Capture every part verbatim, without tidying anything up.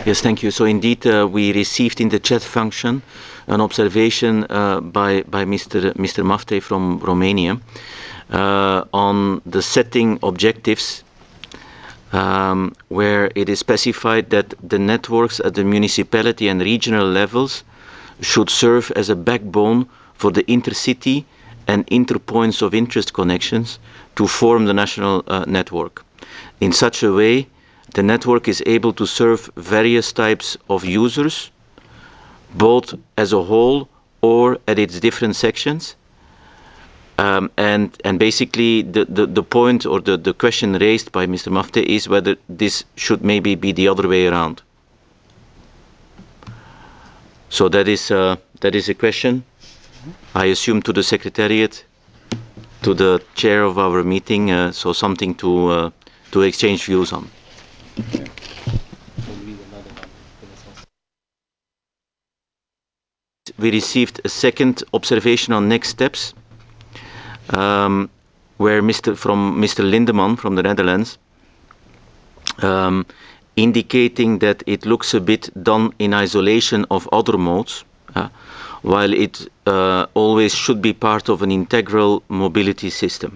Yes, thank you. So indeed, uh, we received in the chat function an observation uh, by by Mister Mister Mafte from Romania uh, on the setting objectives, um, where it is specified that the networks at the municipality and regional levels should serve as a backbone for the intercity and interpoints of interest connections to form the national uh, network. In such a way, the network is able to serve various types of users, both as a whole or at its different sections. Um, and, and basically the, the, the point or the, the question raised by Mister Mafte is whether this should maybe be the other way around. So that is, uh, that is a question, I assume, to the Secretariat, to the chair of our meeting, uh, so something to, uh, to exchange views on. We received a second observation on next steps, um, where Mister from Mister Lindeman from the Netherlands, um, indicating that it looks a bit done in isolation of other modes, uh, while it uh, always should be part of an integral mobility system.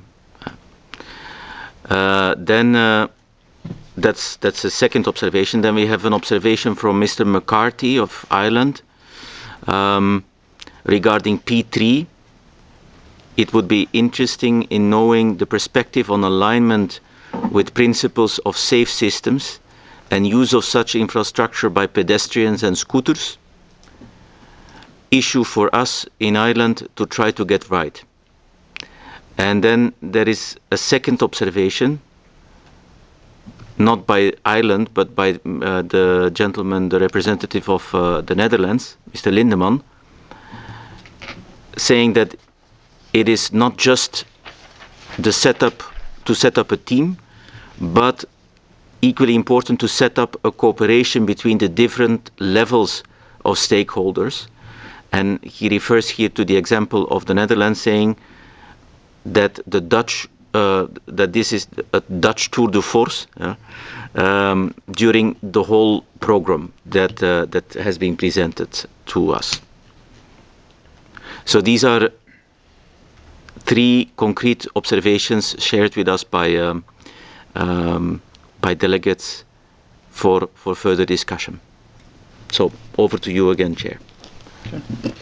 Uh, then uh, that's that's a second observation. Then we have an observation from Mister McCarthy of Ireland um, regarding P three. It would be interesting in knowing the perspective on alignment with principles of safe systems and use of such infrastructure by pedestrians and scooters. Issue for us in Ireland to try to get right. And then there is a second observation, not by Ireland, but by uh, the gentleman, the representative of uh, the Netherlands, Mister Lindeman, saying that it is not just the setup to set up a team, but equally important to set up a cooperation between the different levels of stakeholders. And he refers here to the example of the Netherlands, saying that the Dutch, uh, that this is a Dutch tour de force uh, um, during the whole program that uh, that has been presented to us. So these are three concrete observations shared with us by um, um, by delegates for for further discussion. So over to you again, Chair. Sure.